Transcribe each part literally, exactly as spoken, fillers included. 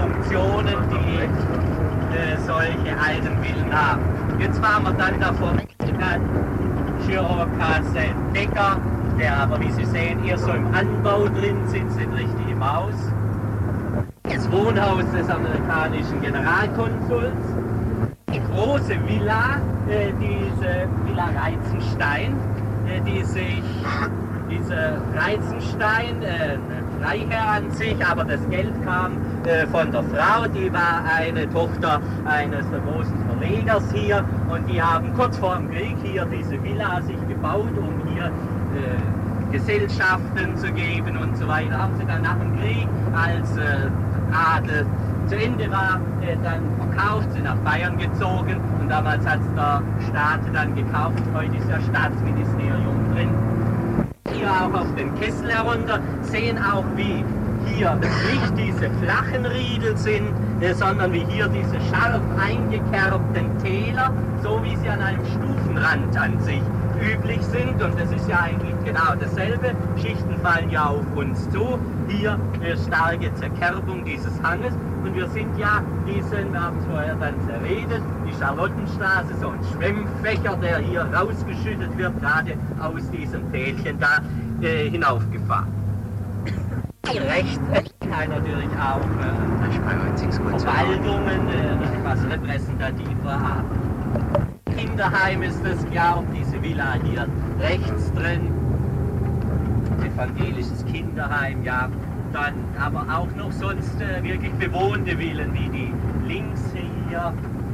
Funktionen, die äh, solche alten Villen haben. Jetzt waren wir dann davor weggegangen, Girocasse Decker, der aber, wie Sie sehen, eher so im Anbau drin sitzt, nicht richtig im Haus. Das Wohnhaus des amerikanischen Generalkonsuls. Die große Villa, äh, diese Villa Reizenstein, äh, die sich, diese Reizenstein, äh, Freiherr an sich, aber das Geld kam äh, von der Frau, die war eine Tochter eines der großen Verlegers hier und die haben kurz vor dem Krieg hier diese Villa sich gebaut, um hier äh, Gesellschaften zu geben und so weiter. Haben sie dann nach dem Krieg, als äh, Adel zu Ende war, äh, dann verkauft, sind nach Bayern gezogen und damals hat es der Staat dann gekauft. Heute ist ja Staatsministerium drin. Hier auch auf den Kessel herunter, sehen auch, wie hier nicht diese flachen Riedel sind, äh, sondern wie hier diese scharf eingekerbten Täler, so wie sie an einem Stufenrand an sich üblich sind. Und das ist ja eigentlich genau dasselbe. Schichten fallen ja auf uns zu. Hier eine starke Zerkerbung dieses Hanges. Und wir sind ja diesen, wir haben es vorher dann zerredet, die Charlottenstraße, so ein Schwemmfächer, der hier rausgeschüttet wird, gerade aus diesem Tälchen da äh, hinaufgefahren. Rechts kann natürlich auch äh, Verwaltungen, äh, etwas repräsentativer haben. Kinderheim ist es, glaube ich, diese Villa hier rechts drin. Evangelisches Kinderheim, ja. Dann aber auch noch sonst äh, wirklich bewohnte Villen, wie die links hier.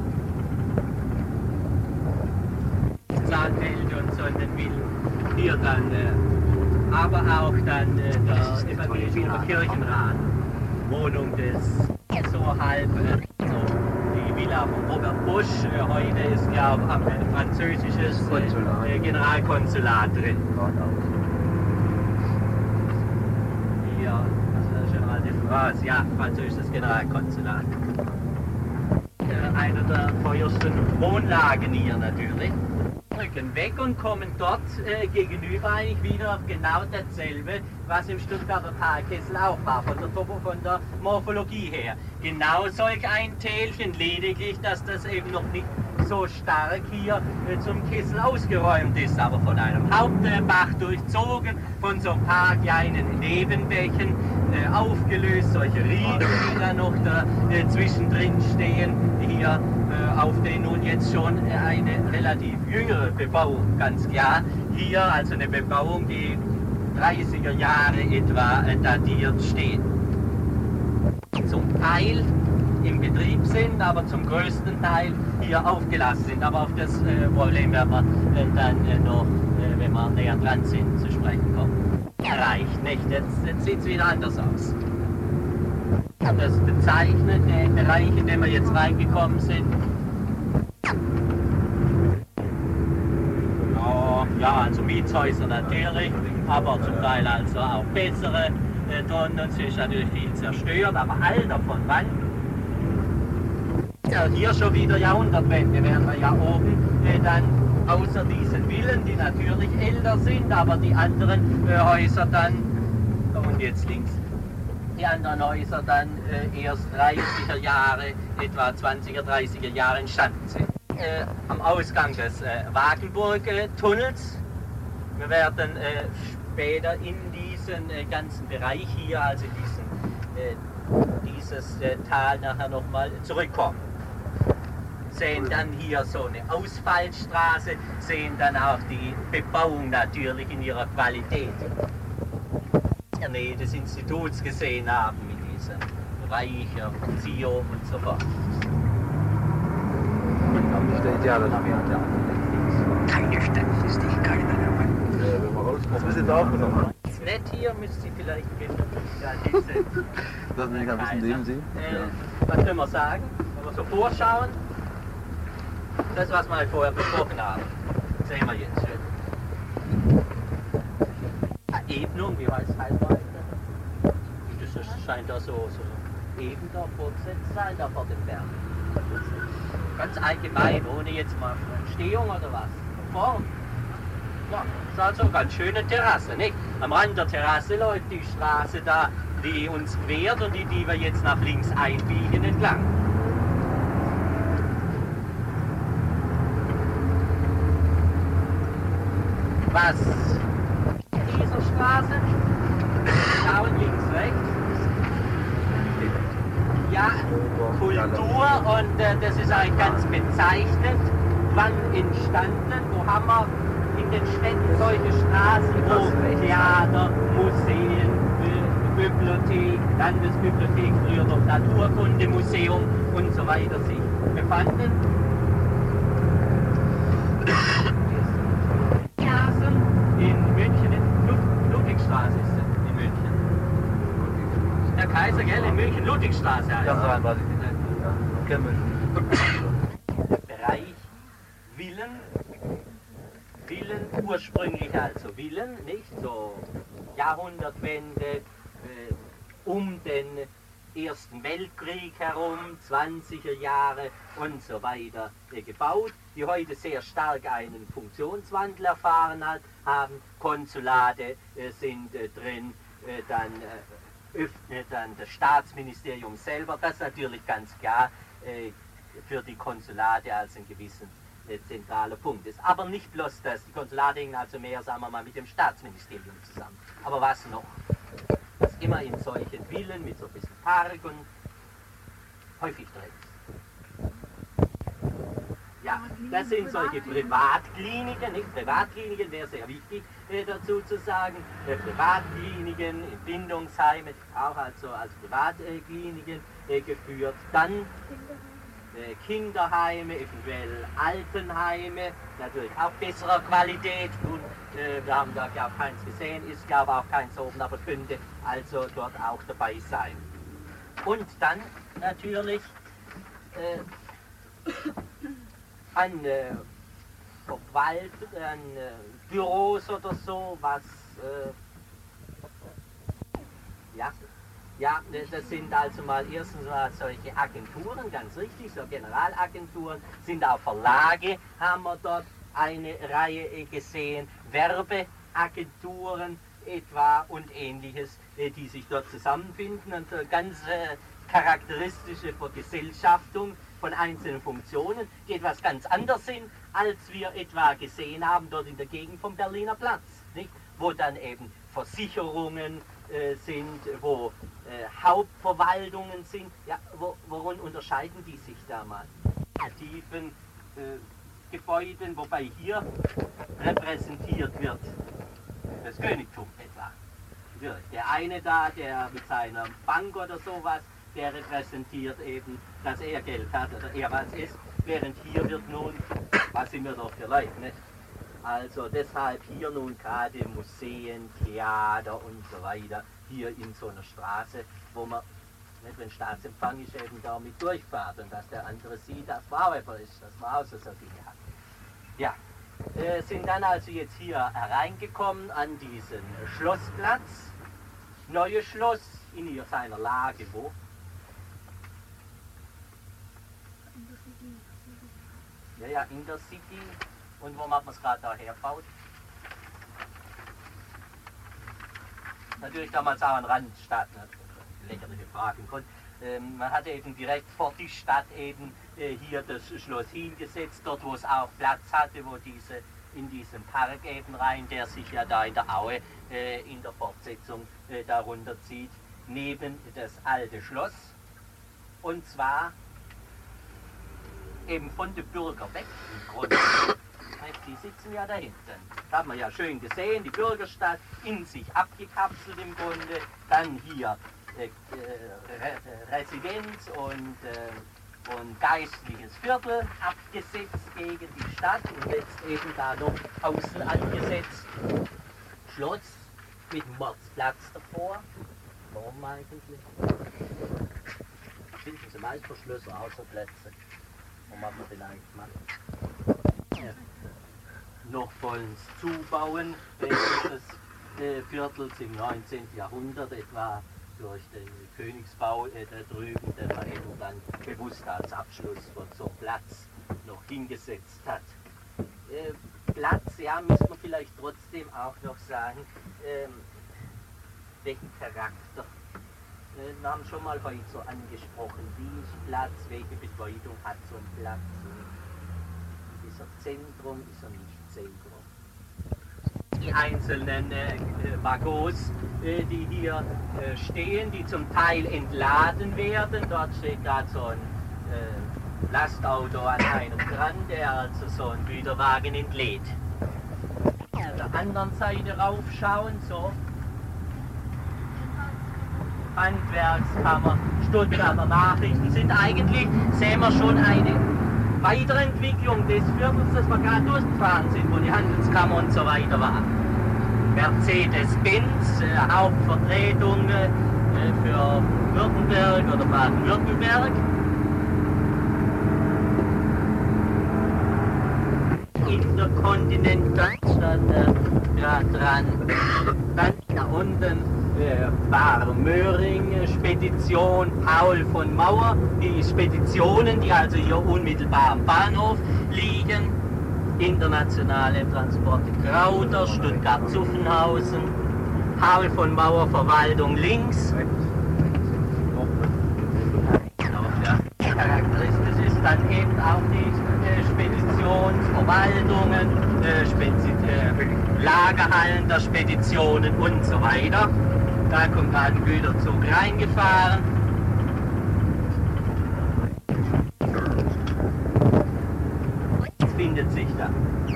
Zahnfelde und so in den Villen. Hier dann, äh, aber auch dann äh, der evangelische Kirchenrat. Wohnung des so halb, äh, so die Villa von Robert Bosch. Äh, heute ist, glaube ich, ein französisches äh, Generalkonsulat drin. Was? Ja, französisches Generalkonsulat. Äh, eine der teuersten Wohnlagen hier natürlich. Rücken weg und kommen dort äh, gegenüber eigentlich wieder genau dasselbe, was im Stuttgarter Talkessel auch war, von der, von der Morphologie her. Genau solch ein Tälchen, lediglich, dass das eben noch nicht so stark hier äh, zum Kessel ausgeräumt ist, aber von einem Hauptbach durchzogen, von so ein paar kleinen Nebenbächen äh, aufgelöst, solche Rieden, die da noch da, äh, zwischendrin stehen, hier äh, auf denen nun jetzt schon äh, eine relativ jüngere Bebauung, ganz klar, hier also eine Bebauung, die dreißiger Jahre etwa äh, datiert steht. Zum Teil im Betrieb sind, aber zum größten Teil hier aufgelassen sind. Aber auf das äh, Problem werden wir äh, dann äh, noch, äh, wenn wir näher dran sind, zu sprechen kommen. Reicht nicht, jetzt, jetzt sieht es wieder anders aus. Das bezeichnet den Bereich, in dem wir jetzt reingekommen sind. Oh, ja, also Mietshäuser natürlich, aber zum Teil also auch bessere äh, drin. Es ist natürlich viel zerstört, aber Alter von wann? Ja, hier schon wieder Jahrhundertwende, während wir ja oben äh, dann außer diesen Villen, die natürlich älter sind, aber die anderen äh, Häuser dann, und jetzt links, die anderen Häuser dann äh, erst dreißiger Jahre, etwa zwanziger, dreißiger Jahre entstanden sind. Äh, am Ausgang des äh, Wagenburg-Tunnels, wir werden äh, später in diesen äh, ganzen Bereich hier, also in diesen, äh, dieses äh, Tal nachher nochmal zurückkommen. Sehen dann hier so eine Ausfallstraße, sehen dann auch die Bebauung natürlich in ihrer Qualität. In der Nähe des Instituts gesehen haben mit diesem Reich, Museum und so fort. Keine Stadtfestigkeit einer Wand. Was ist jetzt aufgenommen? Das Nett hier müsste Sie vielleicht kennen. Ja, diese. Das will ich ein bisschen neben Sie. Äh, was können wir sagen? Wenn wir so vorschauen. Das, was wir vorher besprochen haben, sehen wir jetzt schön. Ebnung, wie heißt das? Das scheint da so, so eben da fortsetzt sein, da vor dem Berg. Ganz allgemein, ohne jetzt mal Stehung oder was. Vorn. Ja, das ist also eine ganz schöne Terrasse, nicht? Am Rand der Terrasse läuft die Straße da die uns quert und die, die wir jetzt nach links einbiegen entlang. Was dieser Straße? Schauen links, rechts. Ja, Kultur, und äh, das ist eigentlich ganz bezeichnend. Wann entstanden? Wo haben wir in den Städten solche Straßen, wo Theater, Museen, äh, Bibliothek, Landesbibliothek, früher noch Naturkundemuseum und so weiter sich befanden? In München, in Lud Ludwigstraße ist es, in München. Der Kaiser, gell, in München, Ludwigstraße heißt Ja, es. so weiß ich nicht. Ja, kennen wir. Bereich Villen, Villen, ursprünglich also Villen, nicht? So Jahrhundertwende, äh, um den Ersten Weltkrieg herum, zwanziger Jahre und so weiter äh, gebaut, die heute sehr stark einen Funktionswandel erfahren hat, haben. Konsulate äh, sind äh, drin, äh, dann äh, öffnet dann das Staatsministerium selber, das natürlich ganz klar äh, für die Konsulate als ein gewissen äh, zentraler Punkt ist. Aber nicht bloß das, die Konsulate hängen also mehr, sagen wir mal, mit dem Staatsministerium zusammen. Aber was noch? Das immer in solchen Villen mit so ein bisschen Park und häufig drin. Ja, das sind solche Privatkliniken, nicht? Privatkliniken wäre sehr wichtig äh, dazu zu sagen. Äh, Privatkliniken, Entbindungsheime, auch also als Privatkliniken äh, geführt. Dann äh, Kinderheime, eventuell Altenheime, natürlich auch besserer Qualität. Und äh, wir haben da, glaube ich, keins gesehen, ist, glaube ich, auch keins oben, aber könnte also dort auch dabei sein. Und dann natürlich äh, an äh, Verwalt, an äh, Büros oder so, was äh, ja, ja, das sind also mal erstens mal solche Agenturen, ganz richtig, so Generalagenturen, sind auch Verlage, haben wir dort eine Reihe gesehen, Werbeagenturen etwa und ähnliches, die sich dort zusammenfinden, und ganz äh, charakteristische Vergesellschaftung von einzelnen Funktionen, die etwas ganz anders sind, als wir etwa gesehen haben dort in der Gegend vom Berliner Platz, nicht? Wo dann eben Versicherungen äh, sind, wo äh, Hauptverwaltungen sind. Ja, wo, worin unterscheiden die sich da mal? Tiefen äh, Gebäuden, wobei hier repräsentiert wird das Königtum etwa. Der eine da, der mit seiner Bank oder sowas, der repräsentiert eben, dass er Geld hat oder er was ist, während hier wird nun, was sind wir doch für Leute, nicht? Also deshalb hier nun gerade Museen, Theater und so weiter, hier in so einer Straße, wo man, nicht, wenn Staatsempfang ist, eben da mit durchfahrt und dass der andere sieht, dass man auch etwas ist, dass man auch so Dinge hat. Ja, äh, sind dann also jetzt hier hereingekommen an diesen Schlossplatz, Neues Schloss in ihr seiner Lage, wo? Ja, ja, in der City. Und wo macht man es gerade da herbaut? Natürlich damals auch ein Randstadt, ne? Lächerliche Frage. Ähm, man hatte eben direkt vor die Stadt eben äh, hier das Schloss hingesetzt, dort wo es auch Platz hatte, wo diese in diesen Park eben rein, der sich ja da in der Aue äh, in der Fortsetzung äh, darunter zieht, neben das alte Schloss. Und zwar eben von den Bürgern weg im Grunde. Die sitzen ja da hinten. Das hat man ja schön gesehen, die Bürgerstadt in sich abgekapselt im Grunde. Dann hier äh, äh, Residenz und, äh, und geistliches Viertel abgesetzt gegen die Stadt und jetzt eben da noch außen angesetzt. Schloss mit einem Mordsplatz davor. Warum eigentlich? Finden Sie meist Verschlüsse außer Plätze. Warum hat man den eigentlich gemacht? Ja. Noch vollends zubauen, welches äh, Viertels im neunzehnten Jahrhundert etwa durch den Königsbau äh, da drüben, der man eben dann bewusst als Abschluss von so einem Platz noch hingesetzt hat. Äh, Platz, ja, müssen wir vielleicht trotzdem auch noch sagen, ähm, welchen Charakter wir haben schon mal heute so angesprochen, wie ist Platz, welche Bedeutung hat so ein Platz? Ist er Zentrum, ist er nicht Zentrum? Die einzelnen äh, Waggons, äh, die hier äh, stehen, die zum Teil entladen werden. Dort steht gerade so ein äh, Lastauto an einem dran, der also so einen Güterwagen entlädt. An der anderen Seite raufschauen, so Handwerkskammer, Stuttgarter Nachrichten sind eigentlich, sehen wir schon eine Weiterentwicklung des Viertels, das wir gerade durchgefahren sind, wo die Handelskammer und so weiter war. Mercedes-Benz, äh, Hauptvertretung äh, für Württemberg oder Baden-Württemberg. Intercontinental stand äh, gerade dran. Dann da unten äh, Bar-Möhring, Spedition Paul von Mauer, die Speditionen, die also hier unmittelbar am Bahnhof liegen. Internationale Transporte Krauter, Stuttgart-Zuffenhausen, Paul von Mauer Verwaltung links. Ja. Charakteristisch ist dann eben auch die äh, Speditionsverwaltungen, äh, Spezi äh, Lagerhallen der Speditionen und so weiter. Da kommt gerade ein Güterzug reingefahren. Was findet sich da?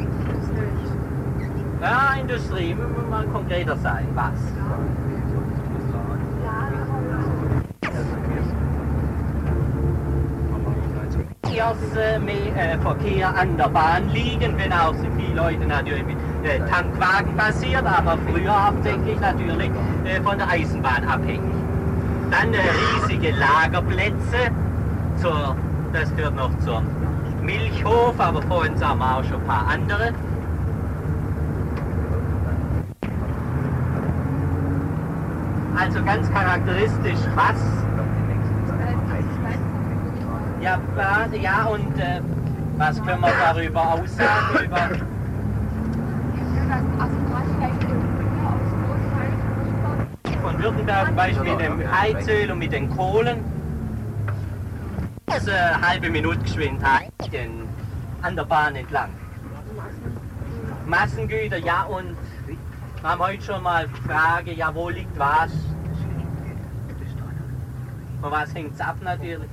Ja, Industrie, muss mal konkreter sein. Was? Äh, Verkehr an der Bahn liegen, wenn auch so viele Leute natürlich mit äh, Tankwagen passiert, aber früher hauptsächlich natürlich äh, von der Eisenbahn abhängig. Dann äh, riesige Lagerplätze, zur, das gehört noch zum Milchhof, aber vorhin sahen wir auch schon ein paar andere. Also ganz charakteristisch, was? Ja, ja, und äh, was können wir darüber aussagen? Über von Württemberg zum Beispiel mit dem Heizöl und mit den Kohlen. Das ist eine halbe Minute Geschwindigkeit an der Bahn entlang. Massengüter, ja, und wir haben heute schon mal die Frage, ja, wo liegt was? Von was hängt es ab natürlich?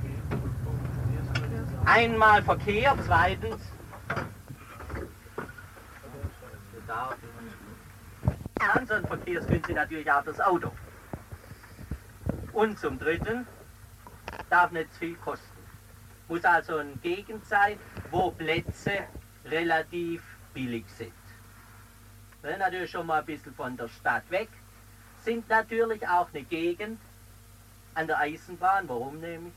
Einmal Verkehr, zweitens so ein Verkehrsgünstig natürlich auch das Auto. Und zum Dritten darf nicht zu viel kosten. Muss also eine Gegend sein, wo Plätze relativ billig sind. Wir sind natürlich schon mal ein bisschen von der Stadt weg, sind natürlich auch eine Gegend an der Eisenbahn. Warum nämlich?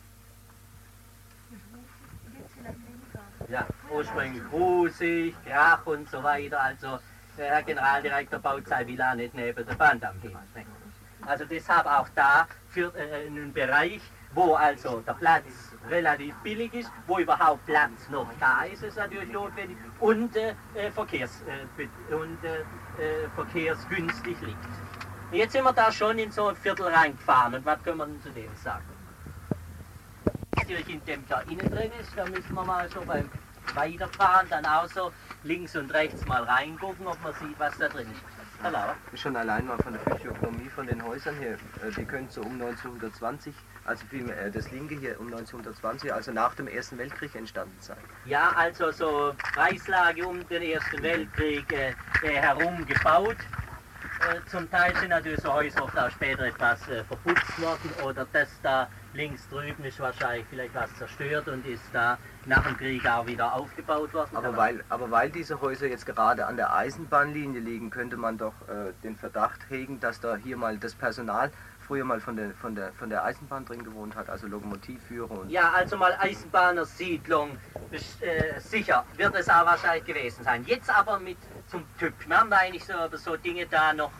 Ja, ursprünglich grusig, Krach und so weiter. Also der Herr Generaldirektor baut seine Villa nicht neben der Bahndamm hin. Also deshalb auch da für äh, einen Bereich, wo also der Platz relativ billig ist, wo überhaupt Platz noch da ist, ist natürlich notwendig und, äh, Verkehrs, äh, und äh, verkehrsgünstig liegt. Jetzt sind wir da schon in so ein Viertel reingefahren und was können wir denn zu dem sagen? Natürlich in dem da innen drin ist, da müssen wir mal so beim Weiterfahren dann auch so links und rechts mal reingucken, ob man sieht, was da drin ist. Hallo. Schon allein mal von der Physiognomie von den Häusern her, die können so um neunzehnhundertzwanzig, also vielmehr das linke hier um neunzehnhundertzwanzig, also nach dem Ersten Weltkrieg entstanden sein. Ja, also so Preislage um den Ersten Weltkrieg äh, herum gebaut. Äh, zum Teil sind natürlich so Häuser oft auch später etwas äh, verputzt worden oder das da links drüben ist wahrscheinlich vielleicht was zerstört und ist da nach dem Krieg auch wieder aufgebaut worden. Aber weil, aber weil diese Häuser jetzt gerade an der Eisenbahnlinie liegen, könnte man doch äh, den Verdacht hegen, dass da hier mal das Personal früher mal von der, von der, von der Eisenbahn drin gewohnt hat, also Lokomotivführer und... Ja, also mal Eisenbahnersiedlung, äh, sicher wird es auch wahrscheinlich gewesen sein. Jetzt aber mit zum Typ, wir haben da eigentlich so, so Dinge da noch...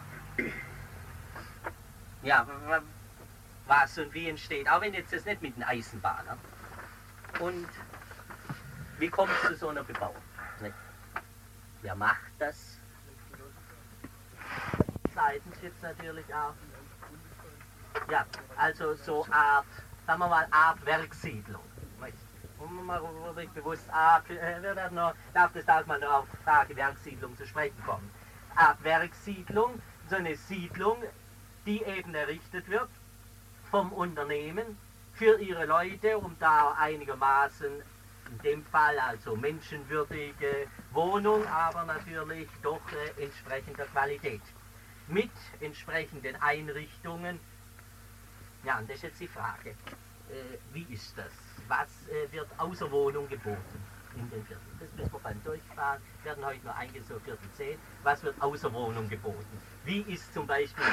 Ja, was und wie entsteht, auch wenn jetzt das nicht mit den Eisenbahnern. Und wie kommt es zu so einer Bebauung? Wer macht das? Zweitens jetzt natürlich auch Ja, also so Art, sagen wir mal, Art Werkssiedlung. Und man wirklich bewusst, ah, wir werden noch, darf das auch mal noch auf Frage Werkssiedlung zu sprechen kommen. Art Werkssiedlung, so eine Siedlung, die eben errichtet wird vom Unternehmen für ihre Leute, um da einigermaßen, in dem Fall also menschenwürdige Wohnung, aber natürlich doch äh, entsprechender Qualität. Mit entsprechenden Einrichtungen. Ja, und das ist jetzt die Frage, äh, wie ist das? Was äh, wird außer Wohnung geboten in den Vierteln? Das müssen wir beim Durchfahren, wir werden heute nur einige so Viertel sehen. Was wird außer Wohnung geboten? Wie ist zum Beispiel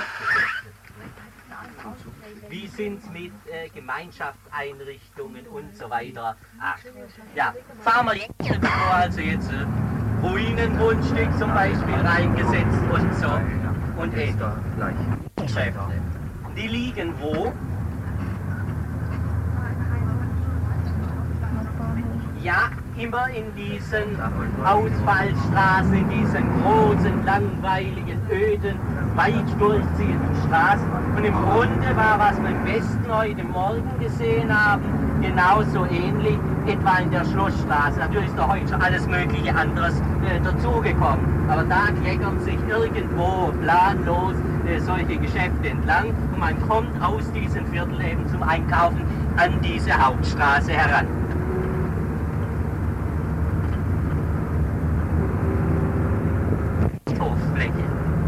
Wie sind es mit äh, Gemeinschaftseinrichtungen und so weiter? Ach, ja, fahren wir jetzt vor, also jetzt äh, Ruinengrundstück zum Beispiel reingesetzt und so. Und eben Geschäfte. Die liegen wo? Ja, immer in diesen Ausfallstraßen, in diesen großen, langweiligen, öden, weit durchziehenden Straßen. Und im Grunde war, was wir im Westen heute Morgen gesehen haben, genauso ähnlich, etwa in der Schlossstraße. Natürlich ist da heute schon alles mögliche anderes äh, dazugekommen. Aber da kleckern sich irgendwo planlos äh, solche Geschäfte entlang und man kommt aus diesen Vierteln eben zum Einkaufen an diese Hauptstraße heran. Hofsfläche.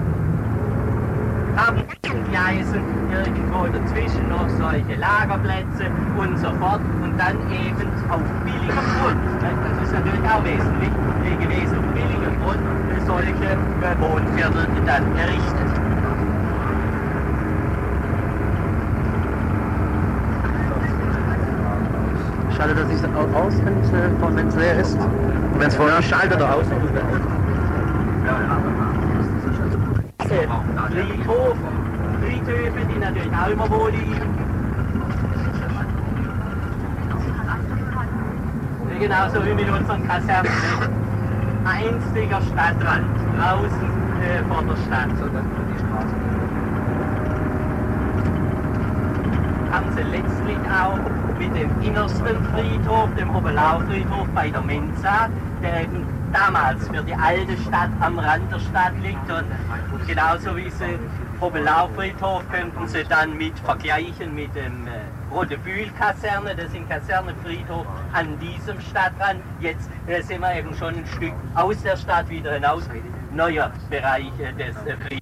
Haben Gleisen irgendwo dazwischen noch solche Lagerplätze und so fort und dann eben auf billigem Grund. Das ist natürlich auch wesentlich gewesen, auf billigem Grund solche Wohnviertel dann errichtet. Schaltet das nicht aus, wenn es leer ist? Wenn es vorher schaltet er aus. Friedhof, Friedhöfe, die natürlich auch immer wo liegen. Genauso wie mit unseren Kasernen. Einstiger Stadtrand, draußen äh, vor der Stadt. Haben sie letztlich auch mit dem innersten Friedhof, dem Hobelau-Friedhof bei der Mensa, der eben damals für die alte Stadt am Rand der Stadt liegt und genauso wie sie Hobelau-Friedhof könnten sie dann mit vergleichen mit dem äh, Rodebühl-Kaserne, das ist Kasernenfriedhof an diesem Stadtrand. Jetzt äh, sind wir eben schon ein Stück aus der Stadt wieder hinaus, neuer Bereich äh, des äh, Friedhofs.